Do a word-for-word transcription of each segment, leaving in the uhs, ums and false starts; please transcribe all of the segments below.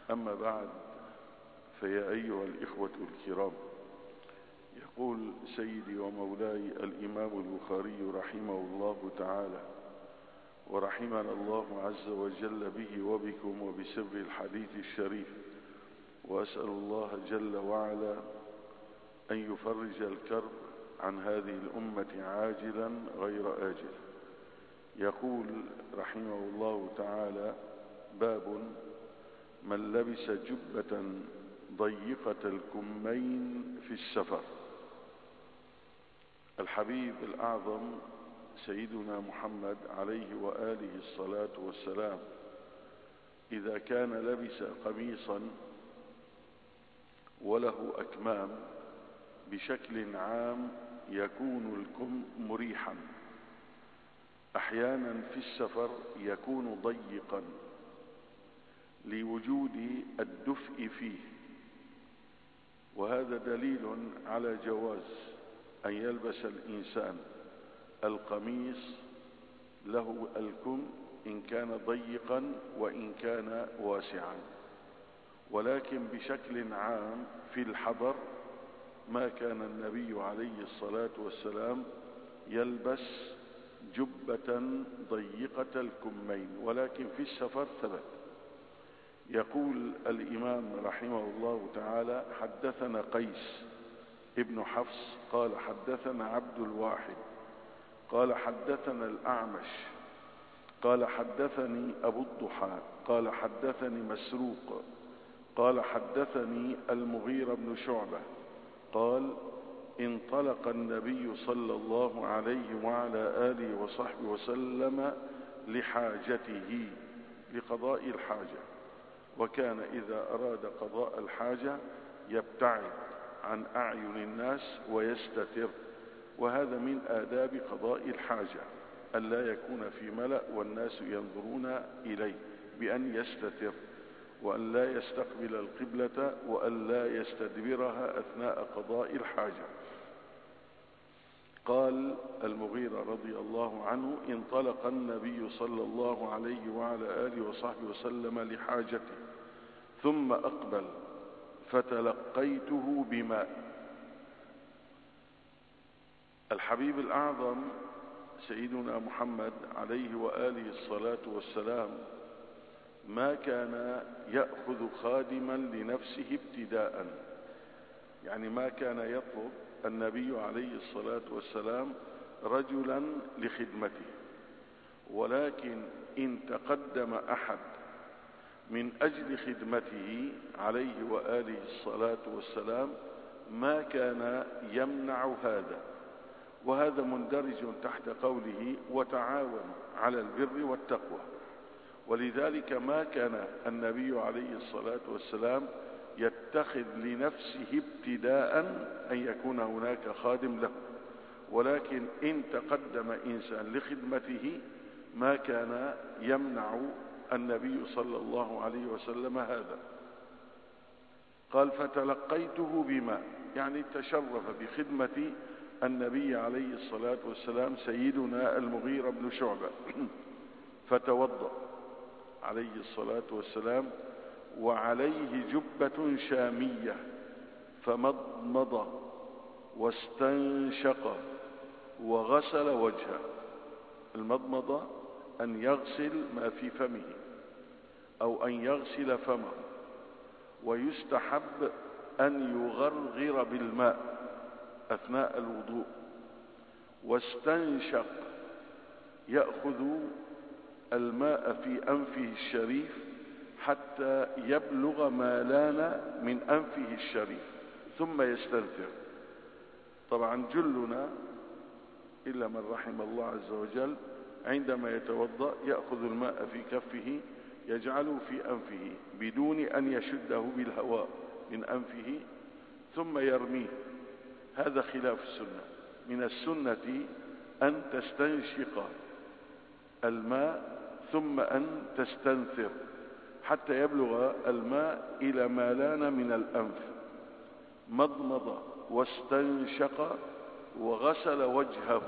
أما بعد، فيا أيها الإخوة الكرام، يقول سيدي ومولاي الإمام البخاري رحمه الله تعالى، ورحمنا الله عز وجل به وبكم وبسر الحديث الشريف، وأسأل الله جل وعلا أن يفرج الكرب عن هذه الأمة عاجلا غير آجل. يقول رحمه الله تعالى: باب من لبس جبة ضيقة الكمين في السفر. الحبيب الأعظم سيدنا محمد عليه وآله الصلاة والسلام إذا كان لبس قميصا وله أكمام بشكل عام يكون الكم مريحا، أحيانا في السفر يكون ضيقا لوجود الدفء فيه، وهذا دليل على جواز أن يلبس الإنسان القميص له الكم إن كان ضيقا وإن كان واسعا. ولكن بشكل عام في الحضر ما كان النبي عليه الصلاة والسلام يلبس جبة ضيقة الكمين، ولكن في السفر ثبت. يقول الإمام رحمه الله تعالى: حدثنا قيس ابن حفص قال حدثنا عبد الواحد قال حدثنا الأعمش قال حدثني أبو الضحى قال حدثني مسروق قال حدثني المغيرة بن شعبة قال: انطلق النبي صلى الله عليه وعلى آله وصحبه وسلم لحاجته، لقضاء الحاجة، وكان إذا أراد قضاء الحاجة يبتعد عن أعين الناس ويستتر، وهذا من آداب قضاء الحاجة أن لا يكون في ملأ والناس ينظرون إليه، بأن يستتر وأن لا يستقبل القبلة وأن لا يستدبرها أثناء قضاء الحاجة. قال المغيرة رضي الله عنه: انطلق النبي صلى الله عليه وعلى آله وصحبه وسلم لحاجته ثم أقبل فتلقيته بماء. الحبيب الأعظم سيدنا محمد عليه وآله الصلاة والسلام ما كان يأخذ خادما لنفسه ابتداء، يعني ما كان يطلب النبي عليه الصلاة والسلام رجلا لخدمته، ولكن إن تقدم أحد من أجل خدمته عليه وآله الصلاة والسلام ما كان يمنع هذا، وهذا مندرج تحت قوله: وتعاونوا على البر والتقوى. ولذلك ما كان النبي عليه الصلاة والسلام يتخذ لنفسه ابتداء أن يكون هناك خادم له، ولكن إن تقدم إنسان لخدمته ما كان يمنع النبي صلى الله عليه وسلم هذا. قال: فتلقيته بماء، يعني تشرف بخدمة النبي عليه الصلاة والسلام سيدنا المغيرة بن شعبة فتوضأ عليه الصلاة والسلام وعليه جبة شامية، فمضمض واستنشق وغسل وجهه. المضمضة أن يغسل ما في فمه أو أن يغسل فمه، ويستحب أن يغرغر بالماء أثناء الوضوء. واستنشق يأخذ الماء في أنفه الشريف حتى يبلغ ما لان من أنفه الشريف ثم يستنثر. طبعا جلنا إلا من رحم الله عز وجل عندما يتوضأ يأخذ الماء في كفه يجعله في أنفه بدون أن يشده بالهواء من أنفه ثم يرميه. هذا خلاف السنة. من السنة أن تستنشق الماء ثم أن تستنثر حتى يبلغ الماء إلى ما لان من الأنف. مضمض واستنشق وغسل وجهه،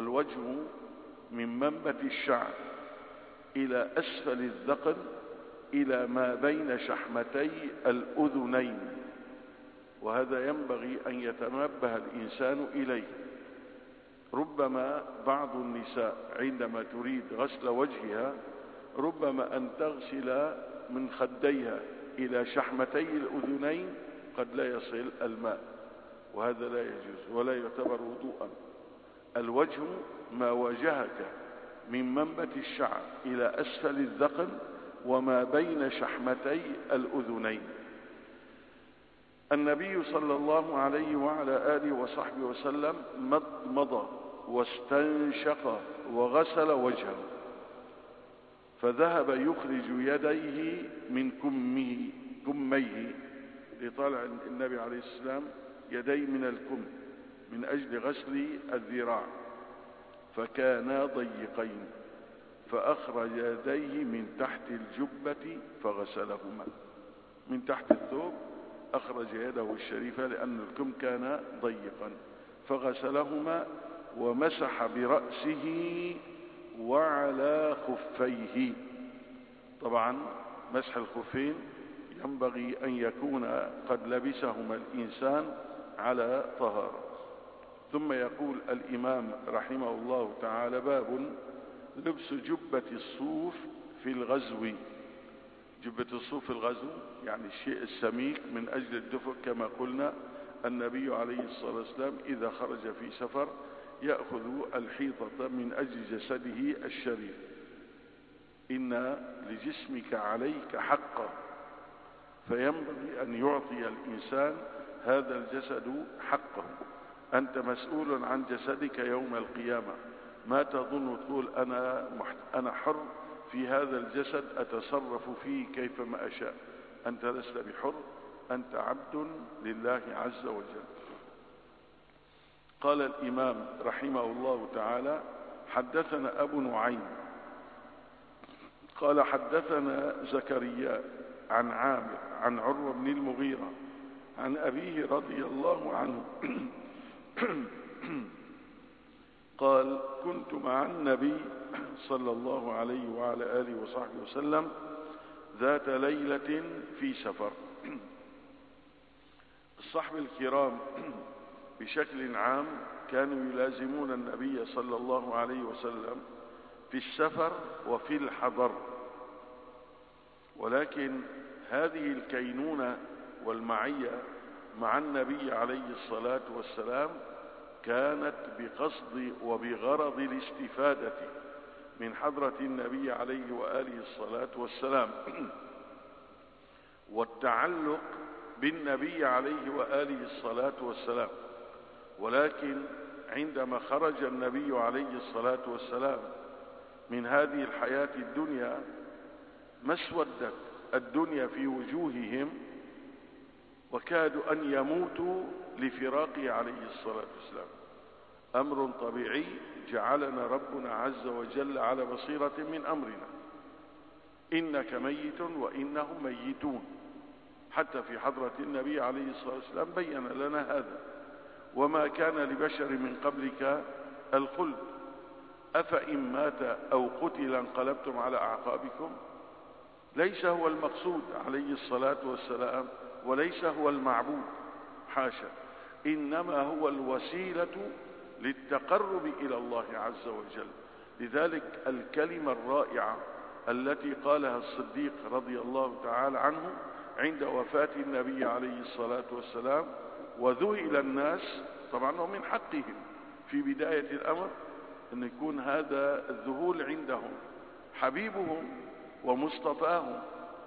والوجه من منبت الشعر إلى أسفل الذقن إلى ما بين شحمتي الأذنين، وهذا ينبغي أن يتنبه الإنسان إليه. ربما بعض النساء عندما تريد غسل وجهها ربما أن تغسل من خديها إلى شحمتي الأذنين قد لا يصل الماء، وهذا لا يجوز ولا يعتبر وضوءا. الوجه ما واجهك من منبت الشعر إلى أسفل الذقن وما بين شحمتي الأذنين. النبي صلى الله عليه وعلى آله وصحبه وسلم مضمض واستنشق وغسل وجهه، فذهب يخرج يديه من كمه كميه، لطالع النبي عليه السلام يديه من الكم من أجل غسل الذراع، فكانا ضيقين، فأخرج يديه من تحت الجبة فغسلهما. من تحت الثوب أخرج يده الشريفة لأن الكم كان ضيقا فغسلهما، ومسح برأسه وعلى خفيه. طبعا مسح الخفين ينبغي أن يكون قد لبسهما الإنسان على طهارة. ثم يقول الإمام رحمه الله تعالى: باب لبس جبة الصوف في الغزو. جبة الصوف في الغزو يعني الشيء السميك من أجل الدفء، كما قلنا النبي عليه الصلاة والسلام إذا خرج في سفر يأخذ الحيطة من أجل جسده الشريف. إن لجسمك عليك حقا، فينبغي أن يعطي الإنسان هذا الجسد حقه. أنت مسؤول عن جسدك يوم القيامة. ما تظن تقول أنا, أنا حر في هذا الجسد أتصرف فيه كيفما أشاء؟ أنت لست بحر، أنت عبد لله عز وجل. قال الإمام رحمه الله تعالى: حدثنا أبو نعيم قال حدثنا زكريا عن عامر عن عروة بن المغيرة عن أبيه رضي الله عنه قال: كنت مع النبي صلى الله عليه وعلى آله وصحبه وسلم ذات ليلة في سفر. الصحب الكرام بشكل عام كانوا يلازمون النبي صلى الله عليه وسلم في السفر وفي الحضر، ولكن هذه الكينونة والمعية مع النبي عليه الصلاة والسلام كانت بقصد وبغرض الاستفادة من حضرة النبي عليه وآله الصلاة والسلام والتعلق بالنبي عليه وآله الصلاة والسلام. ولكن عندما خرج النبي عليه الصلاة والسلام من هذه الحياة الدنيا ما اسودت الدنيا في وجوههم وكادوا أن يموتوا لفراقه عليه الصلاة والسلام. أمر طبيعي جعلنا ربنا عز وجل على بصيرة من أمرنا. إنك ميت وإنهم ميتون. حتى في حضرة النبي عليه الصلاة والسلام بين لنا هذا: وما كان لبشر من قبلك الخلد أفإن مات أو قتل انقلبتم على أعقابكم. ليس هو المقصود عليه الصلاة والسلام وليس هو المعبود، حاشا، إنما هو الوسيلة للتقرب إلى الله عز وجل. لذلك الكلمة الرائعة التي قالها الصديق رضي الله تعالى عنه عند وفاة النبي عليه الصلاة والسلام: وذهل الناس. طبعا هو من حقهم في بداية الأمر أن يكون هذا الذهول عندهم حبيبهم ومصطفاهم،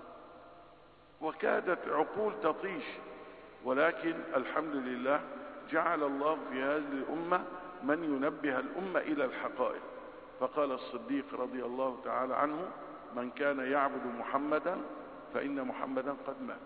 وكادت عقول تطيش، ولكن الحمد لله جعل الله في هذه الأمة من ينبه الأمة إلى الحقائق. فقال الصديق رضي الله تعالى عنه: من كان يعبد محمدا فإن محمدا قد مات،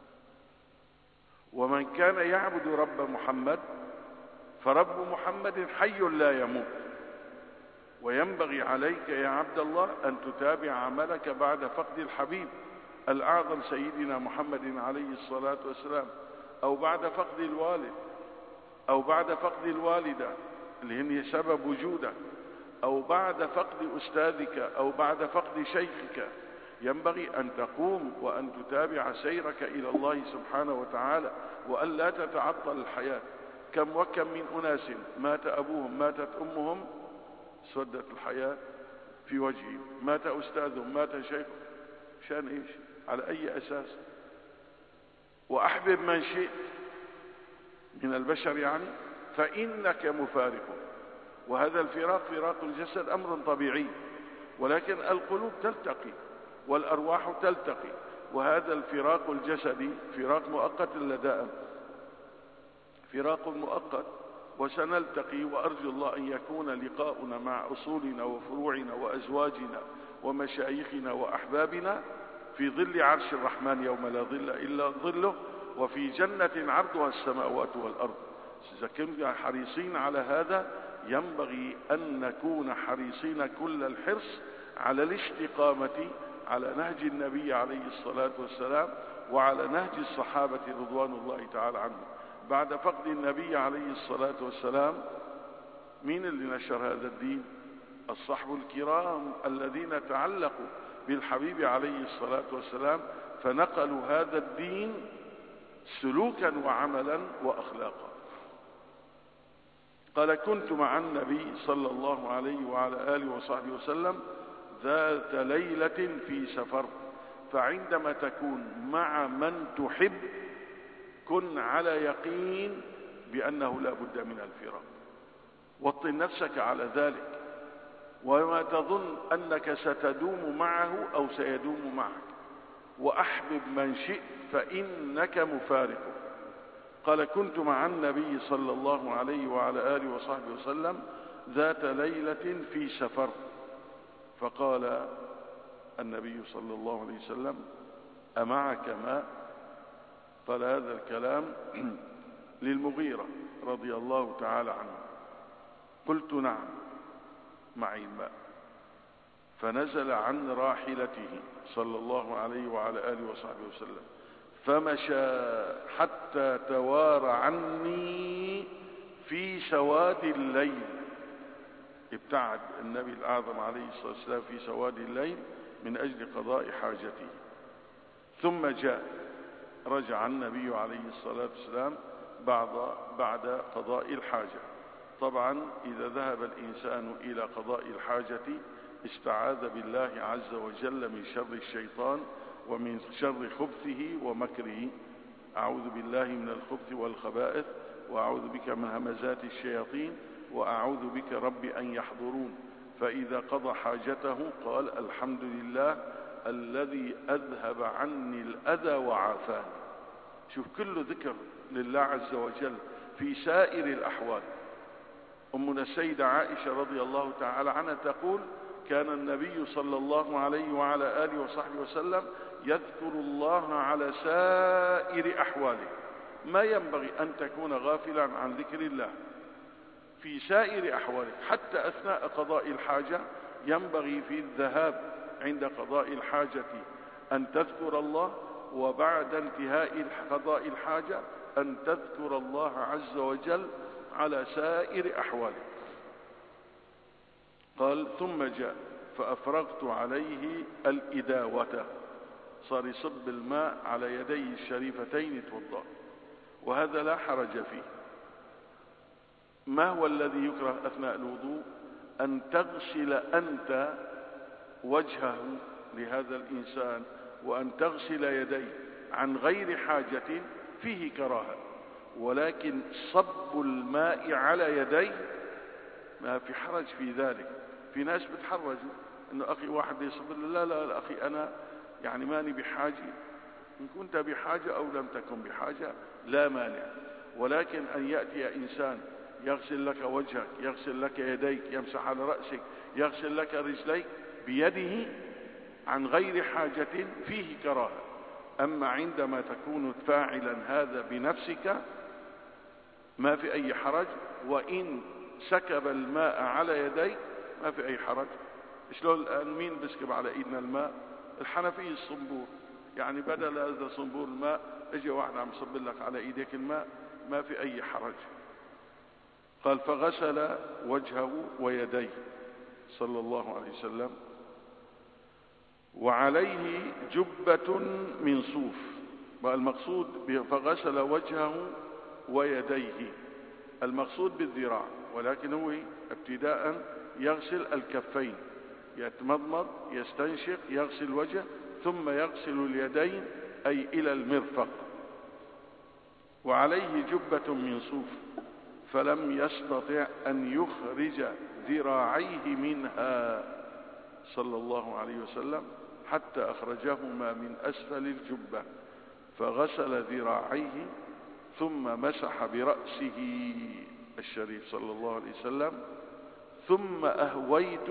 ومن كان يعبد رب محمد فرب محمد حي لا يموت. وينبغي عليك يا عبد الله أن تتابع عملك بعد فقد الحبيب الأعظم سيدنا محمد عليه الصلاة والسلام، أو بعد فقد الوالد، أو بعد فقد الوالدة اللي هي سبب وجودك، أو بعد فقد أستاذك، أو بعد فقد شيخك. ينبغي أن تقوم وأن تتابع سيرك إلى الله سبحانه وتعالى، وأن لا تتعطل الحياة. كم وكم من أناس مات أبوهم ماتت أمهم سودت الحياة في وجههم، مات أستاذهم مات شيخ، شان إيش؟ على أي أساس؟ وأحبب من شئت من البشر يعني فإنك مفارقه. وهذا الفراق فراق الجسد أمر طبيعي، ولكن القلوب تلتقي والأرواح تلتقي، وهذا الفراق الجسدي فراق مؤقت لا دائم، فراق مؤقت، وسنلتقي. وأرجو الله أن يكون لقاؤنا مع أصولنا وفروعنا وأزواجنا ومشايخنا وأحبابنا في ظل عرش الرحمن يوم لا ظل إلا ظله، وفي جنة عرضها السماوات والأرض. إذا كنا حريصين على هذا ينبغي أن نكون حريصين كل الحرص على الاستقامة على نهج النبي عليه الصلاة والسلام وعلى نهج الصحابة رضوان الله تعالى عنهم. بعد فقد النبي عليه الصلاة والسلام مين اللي نشر هذا الدين؟ الصحب الكرام الذين تعلقوا بالحبيب عليه الصلاة والسلام، فنقلوا هذا الدين سلوكا وعملا وأخلاقا. قال: كنت مع النبي صلى الله عليه وعلى آله وصحبه وسلم ذات ليلة في سفر، فعندما تكون مع من تحب كن على يقين بأنه لا بد من الفراق، وطن نفسك على ذلك، وما تظن أنك ستدوم معه أو سيدوم معك، وأحبب من شئت فإنك مفارقه. قال: كنت مع النبي صلى الله عليه وعلى آله وصحبه وسلم ذات ليلة في سفر، فقال النبي صلى الله عليه وسلم: أمعك ماء؟ قال هذا الكلام للمغيرة رضي الله تعالى عنه. قلت: نعم معي ماء. فنزل عن راحلته صلى الله عليه وعلى آله وصحبه وسلم فمشى حتى توارى عني في سواد الليل. ابتعد النبي الأعظم عليه الصلاة والسلام في سواد الليل من أجل قضاء حاجته. ثم جاء رجع النبي عليه الصلاة والسلام بعد بعد قضاء الحاجة. طبعا إذا ذهب الإنسان إلى قضاء الحاجة استعاذ بالله عز وجل من شر الشيطان ومن شر خبثه ومكره. أعوذ بالله من الخبث والخبائث، وأعوذ بك من همزات الشياطين، وأعوذ بك رب أن يحضرون. فإذا قضى حاجته قال: الحمد لله الذي أذهب عني الأذى وعافاني. شوف كل ذكر لله عز وجل في سائر الأحوال. أمنا السيدة عائشة رضي الله تعالى عنها تقول: كان النبي صلى الله عليه وعلى آله وصحبه وسلم يذكر الله على سائر أحواله. ما ينبغي أن تكون غافلا عن ذكر الله في سائر أحوالك، حتى أثناء قضاء الحاجة ينبغي في الذهاب عند قضاء الحاجة أن تذكر الله، وبعد انتهاء قضاء الحاجة أن تذكر الله عز وجل على سائر أحوالك. قال: ثم جاء فأفرغت عليه الإداوة، صار يصب الماء على يديه الشريفتين يتوضأ، وهذا لا حرج فيه. ما هو الذي يكره أثناء الوضوء؟ أن تغسل أنت وجهه لهذا الإنسان وأن تغسل يديه عن غير حاجة فيه كراهة، ولكن صب الماء على يديه ما في حرج في ذلك. في ناس بتحرجوا انه اخي واحد يصب، لا لا لا اخي انا يعني ماني بحاجة. ان كنت بحاجة او لم تكن بحاجة لا مانع، ولكن ان يأتي انسان يغسل لك وجهك، يغسل لك يديك، يمسح على رأسك، يغسل لك رجليك بيده عن غير حاجة فيه كراهة. أما عندما تكون فاعلا هذا بنفسك ما في أي حرج، وإن سكب الماء على يديك ما في أي حرج. شلون الآن مين بسكب على إيدنا الماء؟ الحنفي الصنبور، يعني بدل هذا صنبور الماء اجى واحد عم يصب لك على إيديك الماء، ما في أي حرج. قال: فغسل وجهه ويديه صلى الله عليه وسلم. وعليه جبة من صوف. المقصود فغسل وجهه ويديه، المقصود بالذراع، ولكن هو ابتداء يغسل الكفين، يتمضمض يستنشق يغسل الوجه ثم يغسل اليدين أي إلى المرفق. وعليه جبة من صوف فلم يستطع أن يخرج ذراعيه منها صلى الله عليه وسلم حتى أخرجهما من أسفل الجبة، فغسل ذراعيه ثم مسح برأسه الشريف صلى الله عليه وسلم، ثم أهويت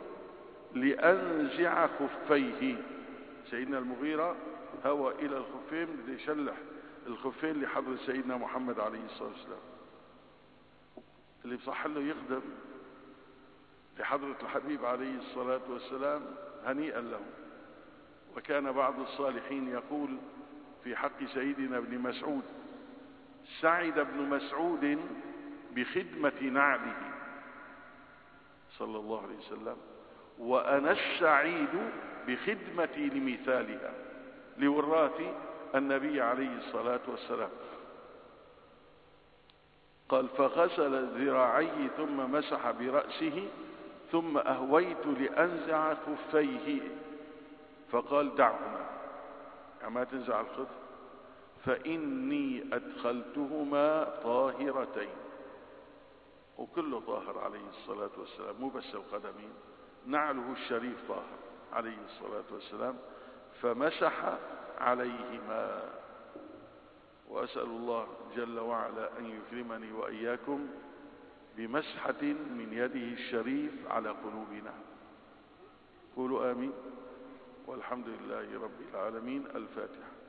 لأنزع خفيه. سيدنا المغيرة هوى إلى الخفين ليشلح الخفين لحضرة سيدنا محمد عليه الصلاة والسلام، اللي بصح له يخدم لحضرة الحبيب عليه الصلاة والسلام هنيئا له. وكان بعض الصالحين يقول في حق سيدنا ابن مسعود: سعد ابن مسعود بخدمة نعله صلى الله عليه وسلم، وأنا السعيد بخدمتي لمثالها لوراث النبي عليه الصلاة والسلام. قال: فغسل ذراعيه ثم مسح برأسه ثم أهويت لأنزع خفيه، فقال: دعهما، يعني ما تنزع الخف، فإني أدخلتهما طاهرتين. وكله طاهر عليه الصلاة والسلام، مو بس القدمين، نعله الشريف طاهر عليه الصلاة والسلام، فمسح عليهما. وأسأل الله جل وعلا أن يكرمني وإياكم بمسحة من يده الشريف على قلوبنا. قولوا آمين. والحمد لله رب العالمين. الفاتحة.